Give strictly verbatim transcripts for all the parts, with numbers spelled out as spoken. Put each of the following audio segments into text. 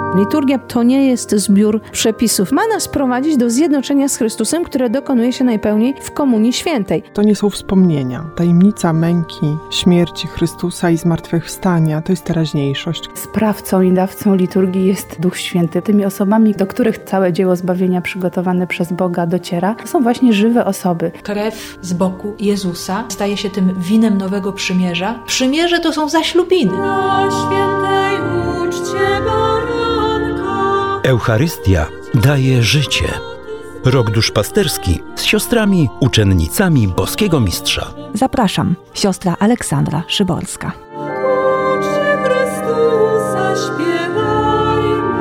Liturgia to nie jest zbiór przepisów. Ma nas prowadzić do zjednoczenia z Chrystusem, które dokonuje się najpełniej w Komunii Świętej. To nie są wspomnienia. Tajemnica męki, śmierci Chrystusa i zmartwychwstania to jest teraźniejszość. Sprawcą i dawcą liturgii jest Duch Święty. Tymi osobami, do których całe dzieło zbawienia przygotowane przez Boga dociera, to są właśnie żywe osoby. Krew z boku Jezusa staje się tym winem nowego przymierza. Przymierze to są zaślubiny. Na świętej uczcie baranka. Eucharystia daje życie. Rok duszpasterski z siostrami, uczennicami Boskiego Mistrza. Zapraszam, siostra Aleksandra Szyborska. Uczcie Chrystusa, śpiewajmy.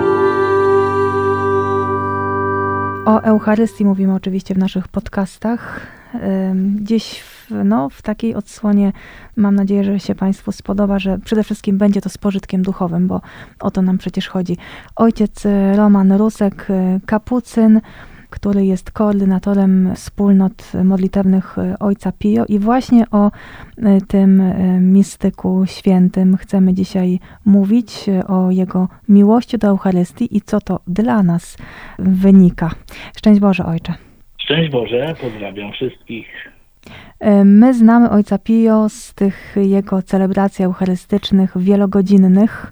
O Eucharystii mówimy oczywiście w naszych podcastach. Gdzieś w, no, w takiej odsłonie mam nadzieję, że się Państwu spodoba, że przede wszystkim będzie to z pożytkiem duchowym, bo o to nam przecież chodzi. Ojciec Roman Rusek, kapucyn, który jest koordynatorem wspólnot modlitewnych Ojca Pio i właśnie o tym mistyku świętym chcemy dzisiaj mówić, o jego miłości do Eucharystii i co to dla nas wynika. Szczęść Boże, Ojcze. Szczęść Boże, pozdrawiam wszystkich. My znamy Ojca Pio z tych jego celebracji eucharystycznych wielogodzinnych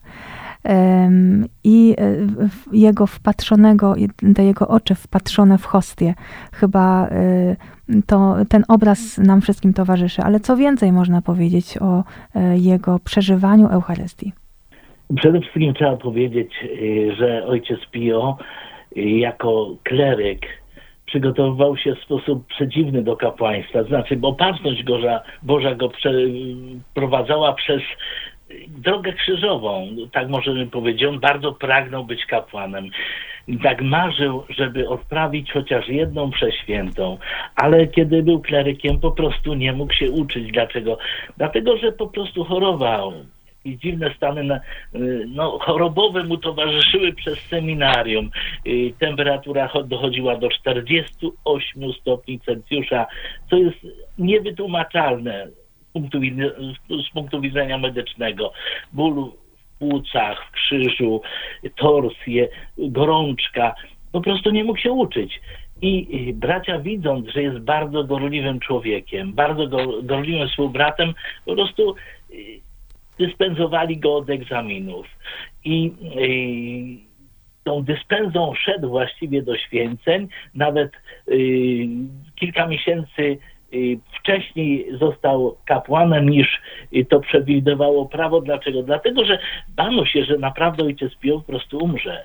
i jego wpatrzonego, te jego oczy wpatrzone w hostię. Chyba to, ten obraz nam wszystkim towarzyszy. Ale co więcej można powiedzieć o jego przeżywaniu Eucharystii? Przede wszystkim trzeba powiedzieć, że Ojciec Pio jako kleryk przygotowywał się w sposób przedziwny do kapłaństwa. Znaczy, bo opatrzność Boża, Boża go przeprowadzała przez drogę krzyżową. Tak możemy powiedzieć. On bardzo pragnął być kapłanem. I tak marzył, żeby odprawić chociaż jedną mszę świętą. Ale kiedy był klerykiem, po prostu nie mógł się uczyć. Dlaczego? Dlatego, że po prostu chorował. I dziwne stany no, chorobowe mu towarzyszyły przez seminarium. Temperatura dochodziła do czterdziestu ośmiu stopni Celsjusza, co jest niewytłumaczalne z punktu, z punktu widzenia medycznego. Ból w płucach, w krzyżu, torsje, gorączka. Po prostu nie mógł się uczyć. I bracia, widząc, że jest bardzo gorliwym człowiekiem, bardzo gorliwym współbratem, po prostu dyspensowali go od egzaminów. I, i tą dyspensą szedł właściwie do święceń. Nawet y, kilka miesięcy y, wcześniej został kapłanem, niż y, to przewidywało prawo. Dlaczego? Dlatego, że bano się, że naprawdę Ojciec Pio po prostu umrze.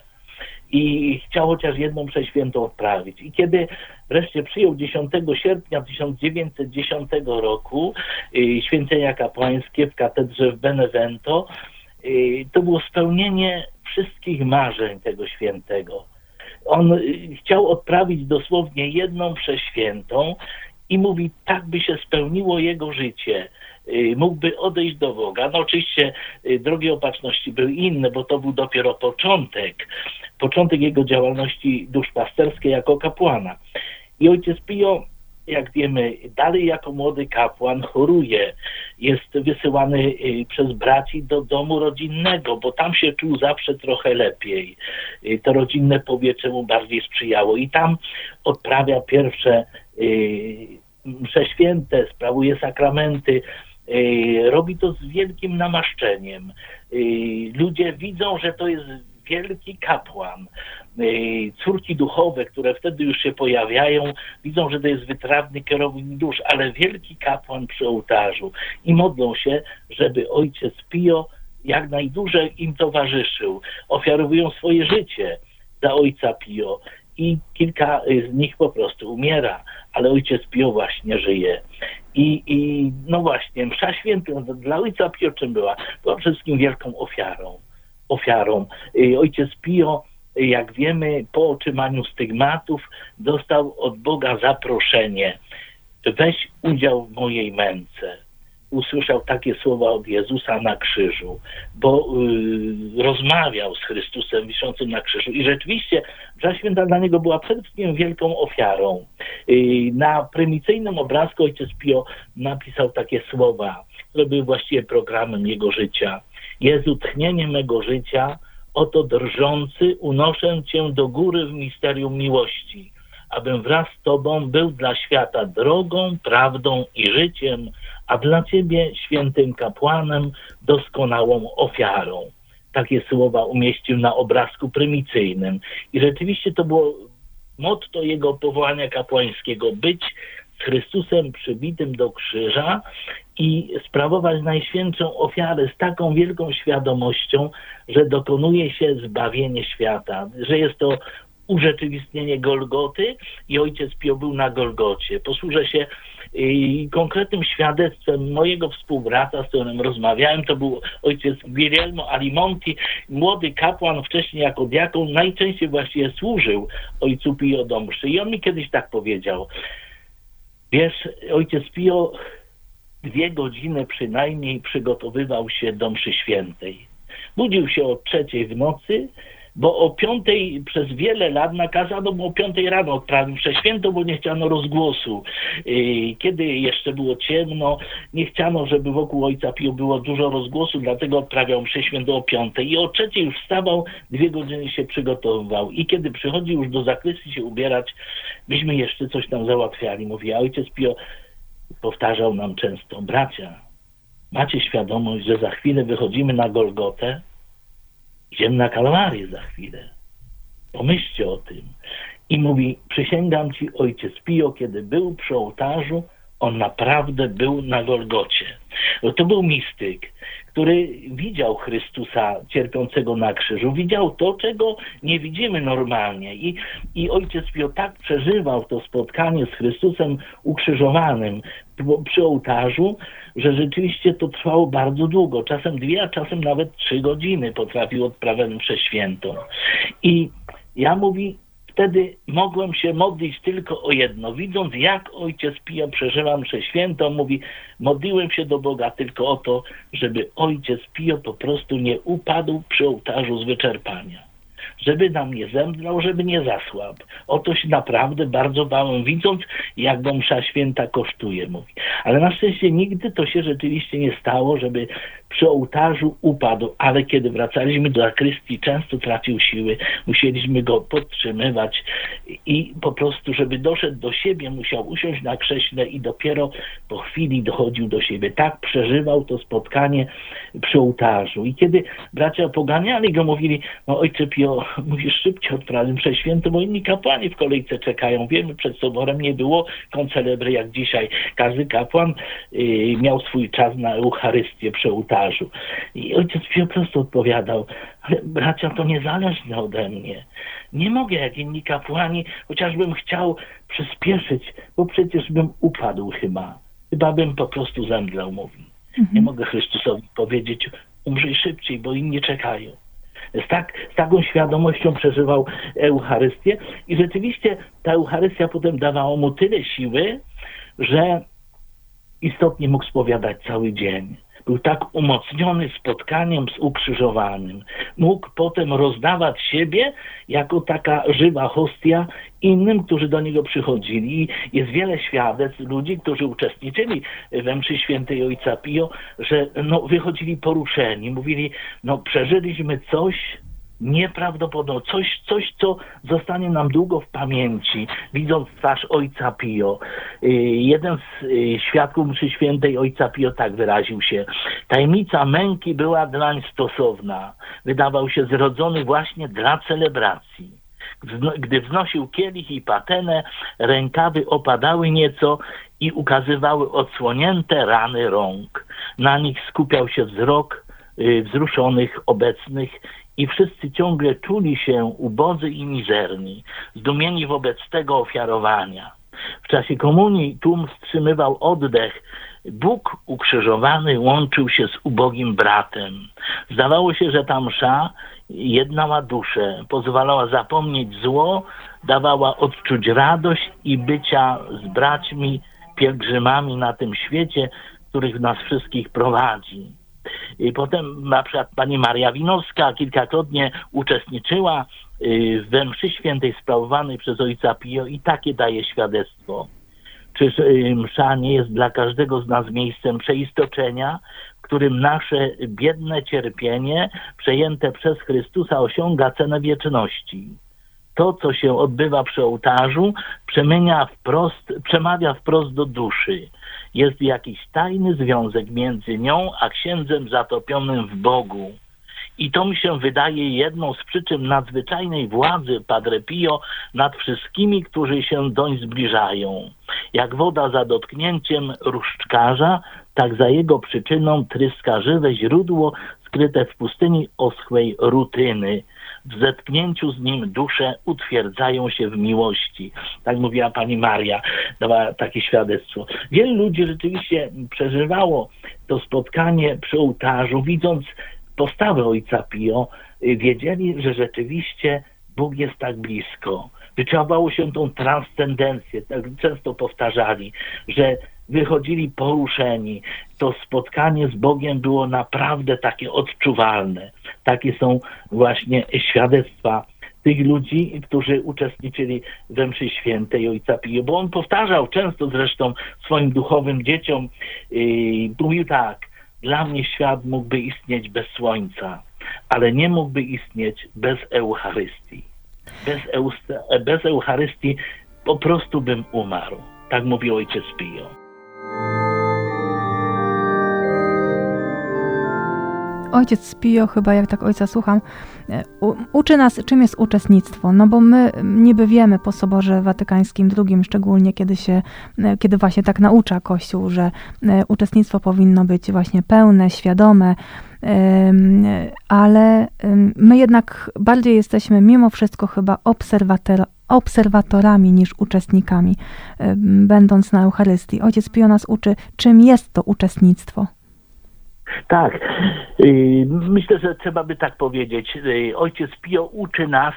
I chciał chociaż jedną mszę świętą odprawić. I kiedy wreszcie przyjął dziesiątego sierpnia tysiąc dziewięćset dziesiątego roku y, święcenia kapłańskie w katedrze w Benevento, y, to było spełnienie wszystkich marzeń tego świętego. On y, chciał odprawić dosłownie jedną mszę świętą i mówi, tak by się spełniło jego życie. Y, mógłby odejść do Boga. No oczywiście y, drogi opatrzności były inne, bo to był dopiero początek. Początek jego działalności duszpasterskiej jako kapłana. I Ojciec Pio, jak wiemy, dalej jako młody kapłan choruje. Jest wysyłany przez braci do domu rodzinnego, bo tam się czuł zawsze trochę lepiej. To rodzinne powietrze mu bardziej sprzyjało. I tam odprawia pierwsze msze święte, sprawuje sakramenty. Robi to z wielkim namaszczeniem. Ludzie widzą, że to jest wielki kapłan. Córki duchowe, które wtedy już się pojawiają, widzą, że to jest wytrawny kierownik dusz, ale wielki kapłan przy ołtarzu i modlą się, żeby Ojciec Pio jak najdłużej im towarzyszył. Ofiarowują swoje życie za Ojca Pio i kilka z nich po prostu umiera, ale Ojciec Pio właśnie żyje. I, i no właśnie, msza święta dla Ojca Pio czym była? Była przede wszystkim wielką ofiarą. ofiarą. Ojciec Pio, jak wiemy, po otrzymaniu stygmatów dostał od Boga zaproszenie. Weź udział w mojej męce. Usłyszał takie słowa od Jezusa na krzyżu, bo y, rozmawiał z Chrystusem wiszącym na krzyżu i rzeczywiście msza święta dla niego była przede wszystkim wielką ofiarą. Y, na prymicyjnym obrazku Ojciec Pio napisał takie słowa, które były właściwie programem jego życia. Jezu, tchnienie mego życia oto drżący unoszę Cię do góry w misterium miłości, abym wraz z Tobą był dla świata drogą, prawdą i życiem, a dla Ciebie, świętym kapłanem, doskonałą ofiarą. Takie słowa umieścił na obrazku prymicyjnym. I rzeczywiście to było motto jego powołania kapłańskiego: być z Chrystusem przybitym do krzyża i sprawować najświętszą ofiarę z taką wielką świadomością, że dokonuje się zbawienie świata, że jest to urzeczywistnienie Golgoty i ojciec Pio był na Golgocie. Posłużę się y, konkretnym świadectwem mojego współbrata, z którym rozmawiałem. To był ojciec Guglielmo Alimonti, młody kapłan, wcześniej jako diakon, najczęściej właściwie służył ojcu Pio do mszy. I on mi kiedyś tak powiedział: wiesz, ojciec Pio dwie godziny przynajmniej przygotowywał się do mszy świętej. Budził się o trzeciej w nocy, bo o piątej przez wiele lat nakazano mu o piątej rano odprawić mszę świętą, bo nie chciano rozgłosu. Kiedy jeszcze było ciemno, nie chciano, żeby wokół ojca Pio było dużo rozgłosu, dlatego odprawiał mszę świętą o piątej. I o trzeciej już wstawał, dwie godziny się przygotowywał. I kiedy przychodził już do zakrystii się ubierać, myśmy jeszcze coś tam załatwiali. Mówi, a ojciec Pio powtarzał nam często: bracia, macie świadomość, że za chwilę wychodzimy na Golgotę? Idziemy na Kalwarię za chwilę. Pomyślcie o tym. I mówi, przysięgam Ci, ojciec Pio, kiedy był przy ołtarzu, on naprawdę był na Golgocie. Bo to był mistyk, który widział Chrystusa cierpiącego na krzyżu. Widział to, czego nie widzimy normalnie. I, i ojciec Pio tak przeżywał to spotkanie z Chrystusem ukrzyżowanym przy ołtarzu, że rzeczywiście to trwało bardzo długo. Czasem dwie, a czasem nawet trzy godziny potrafił odprawiać mszę świętą. I ja mówi, wtedy mogłem się modlić tylko o jedno. Widząc, jak ojciec Pio przeżywa mszę świętą, mówi, modliłem się do Boga tylko o to, żeby ojciec Pio po prostu nie upadł przy ołtarzu z wyczerpania. Żeby nam nie zemdlał, żeby nie zasłabł. O to się naprawdę bardzo bałem, widząc, jak go msza święta kosztuje, mówi. Ale na szczęście nigdy to się rzeczywiście nie stało, żeby przy ołtarzu upadł, ale kiedy wracaliśmy do zakrystii, często tracił siły, musieliśmy go podtrzymywać i po prostu, żeby doszedł do siebie, musiał usiąść na krześle i dopiero po chwili dochodził do siebie. Tak przeżywał to spotkanie przy ołtarzu. I kiedy bracia poganiali go, mówili, no ojcze Pio, musisz szybciej odprawić mszę świętą, bo inni kapłani w kolejce czekają. Wiemy, przed soborem nie było koncelebry jak dzisiaj. Każdy kapłan y, miał swój czas na Eucharystię przy ołtarzu. I ojciec Pio po prostu odpowiadał, ale bracia, to niezależne ode mnie. Nie mogę jak inni kapłani, chociażbym chciał przyspieszyć, bo przecież bym upadł chyba. Chyba bym po prostu zemdlał, mówi. Mhm. Nie mogę Chrystusowi powiedzieć, umrzyj szybciej, bo inni czekają. Z, tak, z taką świadomością przeżywał Eucharystię i rzeczywiście ta Eucharystia potem dawała mu tyle siły, że istotnie mógł spowiadać cały dzień. Był tak umocniony spotkaniem z ukrzyżowanym. Mógł potem rozdawać siebie jako taka żywa hostia innym, którzy do niego przychodzili. I jest wiele świadectw ludzi, którzy uczestniczyli we mszy świętej ojca Pio, że no, wychodzili poruszeni. Mówili, no przeżyliśmy coś nieprawdopodobne, coś, coś, co zostanie nam długo w pamięci, widząc twarz ojca Pio. Jeden z świadków mszy świętej ojca Pio tak wyraził się: tajemnica męki była dlań stosowna. Wydawał się zrodzony właśnie dla celebracji. Gdy wznosił kielich i patenę, rękawy opadały nieco i ukazywały odsłonięte rany rąk. Na nich skupiał się wzrok wzruszonych obecnych i wszyscy ciągle czuli się ubodzy i mizerni, zdumieni wobec tego ofiarowania. W czasie komunii tłum wstrzymywał oddech. Bóg ukrzyżowany łączył się z ubogim bratem. Zdawało się, że ta msza jedna ma duszę, pozwalała zapomnieć zło, dawała odczuć radość i bycia z braćmi, pielgrzymami na tym świecie, których nas wszystkich prowadzi. I potem na przykład pani Maria Winowska kilkakrotnie uczestniczyła we mszy świętej sprawowanej przez ojca Pio i takie daje świadectwo. Czyż msza nie jest dla każdego z nas miejscem przeistoczenia, w którym nasze biedne cierpienie przejęte przez Chrystusa osiąga cenę wieczności. To, co się odbywa przy ołtarzu, przemienia wprost, przemawia wprost do duszy. Jest jakiś tajny związek między nią a księdzem zatopionym w Bogu. I to mi się wydaje jedną z przyczyn nadzwyczajnej władzy Padre Pio nad wszystkimi, którzy się doń zbliżają. Jak woda za dotknięciem różdżkarza, tak za jego przyczyną tryska żywe źródło skryte w pustyni oschłej rutyny. W zetknięciu z nim dusze utwierdzają się w miłości. Tak mówiła pani Maria, dała takie świadectwo. Wielu ludzi rzeczywiście przeżywało to spotkanie przy ołtarzu, widząc postawę ojca Pio, wiedzieli, że rzeczywiście Bóg jest tak blisko. Wyczuwało się tą transcendencję, tak często powtarzali, że wychodzili poruszeni. To spotkanie z Bogiem było naprawdę takie odczuwalne. Takie są właśnie świadectwa tych ludzi, którzy uczestniczyli we mszy świętej ojca Pio. Bo on powtarzał często zresztą swoim duchowym dzieciom, yy, mówił tak: dla mnie świat mógłby istnieć bez słońca, ale nie mógłby istnieć bez Eucharystii. Bez, Eust- bez Eucharystii po prostu bym umarł. Tak mówił ojciec Pio. Ojciec Pio, chyba jak tak ojca słucham, u, uczy nas, czym jest uczestnictwo. No bo my niby wiemy po Soborze Watykańskim drugim, szczególnie kiedy się, kiedy właśnie tak naucza Kościół, że uczestnictwo powinno być właśnie pełne, świadome, ale my jednak bardziej jesteśmy mimo wszystko chyba obserwator, obserwatorami niż uczestnikami, będąc na Eucharystii. Ojciec Pio nas uczy, czym jest to uczestnictwo. Tak, myślę, że trzeba by tak powiedzieć. Ojciec Pio uczy nas,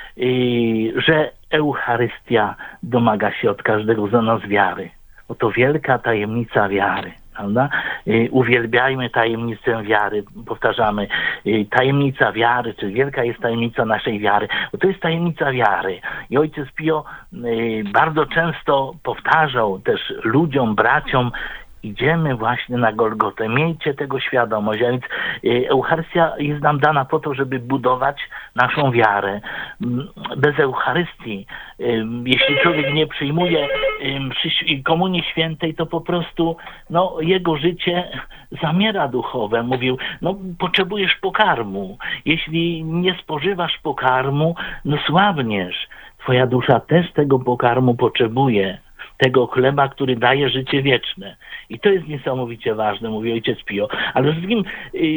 że Eucharystia domaga się od każdego z nas wiary. Oto wielka tajemnica wiary, prawda? Uwielbiajmy tajemnicę wiary, powtarzamy, tajemnica wiary, czy wielka jest tajemnica naszej wiary, bo to jest tajemnica wiary. I ojciec Pio bardzo często powtarzał też ludziom, braciom: idziemy właśnie na Golgotę, miejcie tego świadomość, a więc Eucharystia jest nam dana po to, żeby budować naszą wiarę. Bez Eucharystii, jeśli człowiek nie przyjmuje Komunii Świętej, to po prostu no, jego życie zamiera duchowe. Mówił, no potrzebujesz pokarmu. Jeśli nie spożywasz pokarmu, no słabniesz. Twoja dusza też tego pokarmu potrzebuje. Tego chleba, który daje życie wieczne. I to jest niesamowicie ważne, mówi ojciec Pio. Ale przede wszystkim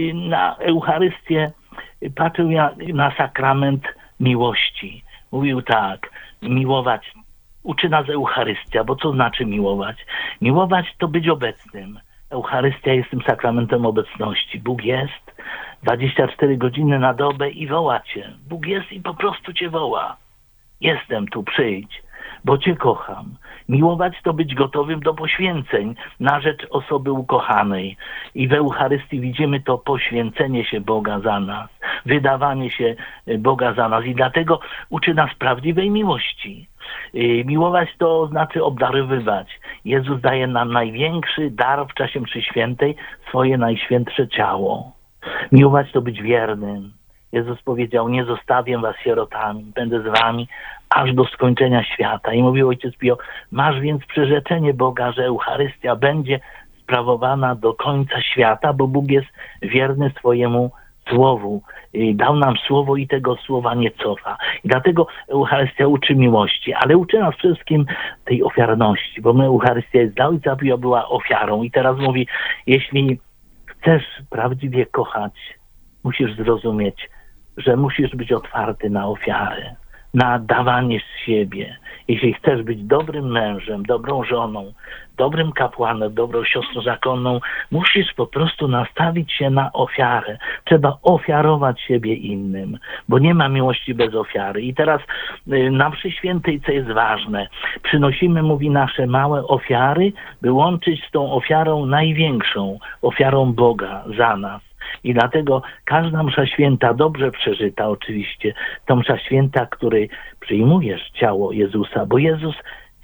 na Eucharystię patrzył jak na sakrament miłości. Mówił tak: miłować, uczy nas Eucharystia, bo co znaczy miłować? Miłować to być obecnym. Eucharystia jest tym sakramentem obecności. Bóg jest dwadzieścia cztery godziny na dobę i woła cię. Bóg jest i po prostu cię woła. Jestem tu, przyjdź, bo cię kocham. Miłować to być gotowym do poświęceń na rzecz osoby ukochanej. I w Eucharystii widzimy to poświęcenie się Boga za nas, wydawanie się Boga za nas. I dlatego uczy nas prawdziwej miłości. Miłować to znaczy obdarowywać. Jezus daje nam największy dar w czasie mszy świętej, swoje najświętsze ciało. Miłować to być wiernym. Jezus powiedział: nie zostawię was sierotami, będę z wami aż do skończenia świata. I mówił ojciec Pio: masz więc przyrzeczenie Boga, że Eucharystia będzie sprawowana do końca świata, bo Bóg jest wierny swojemu słowu. Dał nam słowo i tego słowa nie cofa. I dlatego Eucharystia uczy miłości, ale uczy nas przede wszystkim tej ofiarności, bo my Eucharystia jest dla ojca Pio była ofiarą. I teraz mówi: jeśli chcesz prawdziwie kochać, musisz zrozumieć, że musisz być otwarty na ofiarę, na dawanie z siebie. Jeśli chcesz być dobrym mężem, dobrą żoną, dobrym kapłanem, dobrą siostrą zakonną, musisz po prostu nastawić się na ofiarę. Trzeba ofiarować siebie innym, bo nie ma miłości bez ofiary. I teraz na mszy świętej, co jest ważne, przynosimy, mówi, nasze małe ofiary, by łączyć z tą ofiarą największą, ofiarą Boga za nas. I dlatego każda msza święta, dobrze przeżyta oczywiście, to msza święta, której przyjmujesz ciało Jezusa, bo Jezus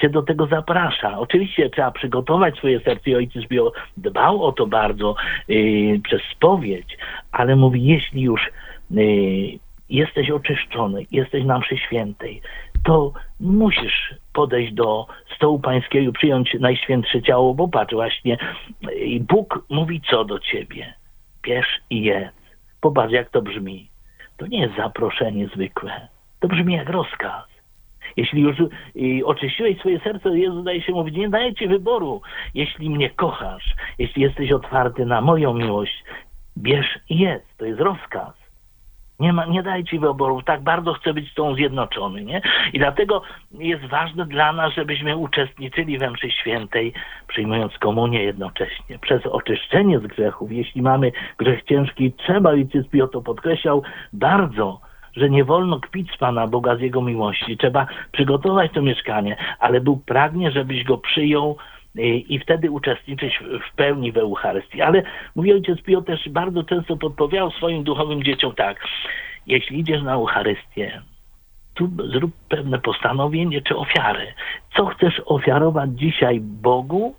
cię do tego zaprasza. Oczywiście trzeba przygotować swoje serce i ojciec Pio dbał o to bardzo yy, przez spowiedź, ale mówi, jeśli już yy, jesteś oczyszczony, jesteś na mszy świętej, to musisz podejść do stołu pańskiego, przyjąć najświętsze ciało, bo patrz właśnie, Bóg mówi co do ciebie? Bierz i jedz. Popatrz, jak to brzmi. To nie jest zaproszenie zwykłe. To brzmi jak rozkaz. Jeśli już i oczyściłeś swoje serce, Jezus daje się mówić, nie daję ci wyboru. Jeśli mnie kochasz, jeśli jesteś otwarty na moją miłość, bierz i jedz. To jest rozkaz. Nie, ma, nie daje ci wyboru, tak bardzo chcę być z tą zjednoczony, nie? I dlatego jest ważne dla nas, żebyśmy uczestniczyli we mszy świętej, przyjmując komunię jednocześnie. Przez oczyszczenie z grzechów, jeśli mamy grzech ciężki, trzeba, ojciec Pio to podkreślał bardzo, że nie wolno kpić z Pana Boga, z Jego miłości. Trzeba przygotować to mieszkanie, ale Bóg pragnie, żebyś go przyjął i wtedy uczestniczyć w pełni w Eucharystii. Ale mówi ojciec Pio też bardzo często podpowiadał swoim duchowym dzieciom tak, jeśli idziesz na Eucharystię, tu zrób pewne postanowienie czy ofiary. Co chcesz ofiarować dzisiaj Bogu?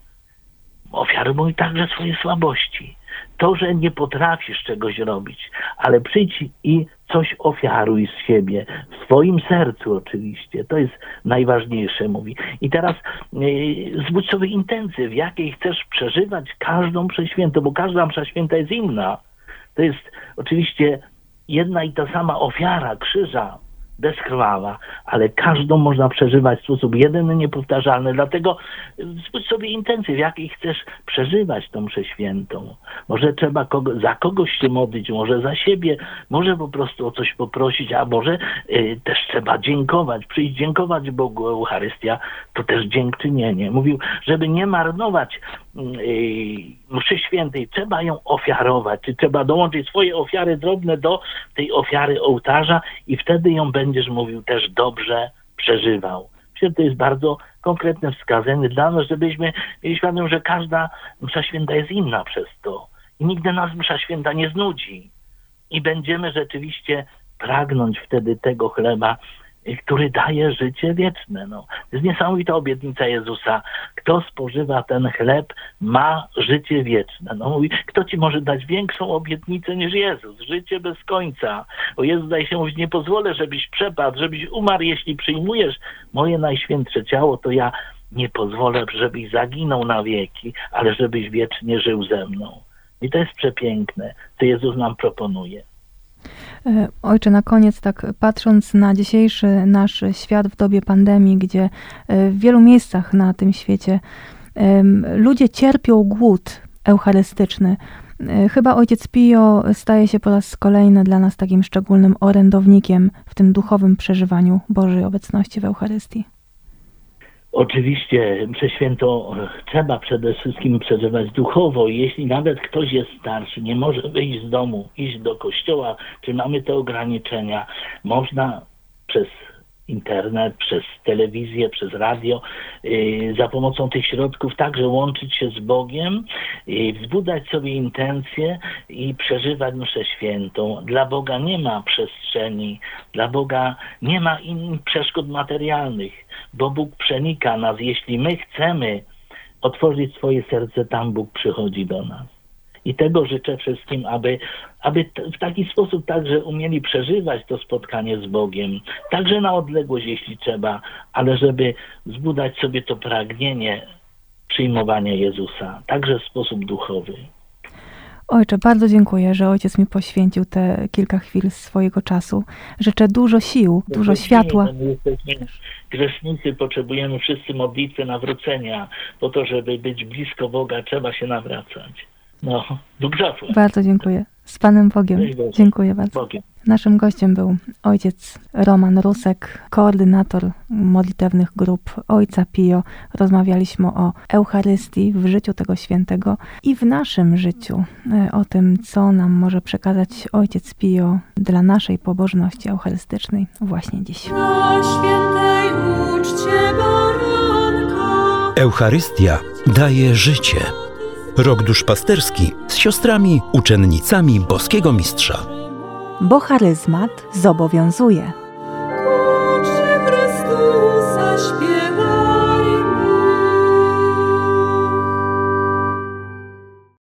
Ofiaruj także swoje słabości. To, że nie potrafisz czegoś robić, ale przyjdź i coś ofiaruj z siebie, w swoim sercu oczywiście. To jest najważniejsze, mówi. I teraz yy, zbudź sobie intencję, w jakiej chcesz przeżywać każdą mszę świętą, bo każda msza święta jest inna. To jest oczywiście jedna i ta sama ofiara krzyża, bezkrwawa, ale każdą można przeżywać w sposób jedyny, niepowtarzalny. Dlatego zbudź sobie intencję, w jakiej chcesz przeżywać tą mszę świętą. Może trzeba kogo, za kogoś się modlić, może za siebie, może po prostu o coś poprosić, a może y, też trzeba dziękować, przyjść dziękować Bogu. Eucharystia to też dziękczynienie. Mówił, żeby nie marnować y, mszy świętej, trzeba ją ofiarować, czy trzeba dołączyć swoje ofiary drobne do tej ofiary ołtarza i wtedy ją będziesz, mówił, też dobrze przeżywał. Myślę, że to jest bardzo konkretne wskazanie dla nas, żebyśmy mieli świadomość, że każda msza święta jest inna przez to. I nigdy nas msza święta nie znudzi. I będziemy rzeczywiście pragnąć wtedy tego chleba, który daje życie wieczne. No. To jest niesamowita obietnica Jezusa. Kto spożywa ten chleb, ma życie wieczne. No, mówi, kto ci może dać większą obietnicę niż Jezus? Życie bez końca. Bo Jezus daje się mówić, nie pozwolę, żebyś przepadł, żebyś umarł. Jeśli przyjmujesz moje najświętsze ciało, to ja nie pozwolę, żebyś zaginął na wieki, ale żebyś wiecznie żył ze mną. I to jest przepiękne, co Jezus nam proponuje. Ojcze, na koniec, tak patrząc na dzisiejszy nasz świat w dobie pandemii, gdzie w wielu miejscach na tym świecie ludzie cierpią głód eucharystyczny, chyba ojciec Pio staje się po raz kolejny dla nas takim szczególnym orędownikiem w tym duchowym przeżywaniu Bożej obecności w Eucharystii. Oczywiście mszę świętą trzeba przede wszystkim przeżywać duchowo. Jeśli nawet ktoś jest starszy, nie może wyjść z domu, iść do kościoła, czy mamy te ograniczenia, można przez internet, przez telewizję, przez radio, yy, za pomocą tych środków także łączyć się z Bogiem, yy, wzbudzać sobie intencje i przeżywać mszę świętą. Dla Boga nie ma przestrzeni, dla Boga nie ma innych przeszkód materialnych, bo Bóg przenika nas. Jeśli my chcemy otworzyć swoje serce, tam Bóg przychodzi do nas. I tego życzę wszystkim, aby, aby t- w taki sposób także umieli przeżywać to spotkanie z Bogiem. Także na odległość, jeśli trzeba, ale żeby wzbudzać sobie to pragnienie przyjmowania Jezusa, także w sposób duchowy. Ojcze, bardzo dziękuję, że ojciec mi poświęcił te kilka chwil swojego czasu. Życzę dużo sił, no dużo światła. My jesteśmy grzesznicy, potrzebujemy wszyscy modlitwy nawrócenia. Po to, żeby być blisko Boga, trzeba się nawracać. No, Bóg zapłać. Bardzo dziękuję. Z Panem Bogiem. Dziękuję bardzo. Bogiem. Naszym gościem był ojciec Roman Rusek, koordynator modlitewnych grup Ojca Pio. Rozmawialiśmy o Eucharystii w życiu tego świętego i w naszym życiu, o tym, co nam może przekazać Ojciec Pio dla naszej pobożności eucharystycznej właśnie dziś. Na świętej uczcie baranka. Eucharystia daje życie. Rok duszpasterski z siostrami, uczennicami boskiego mistrza. Bo charyzmat zobowiązuje.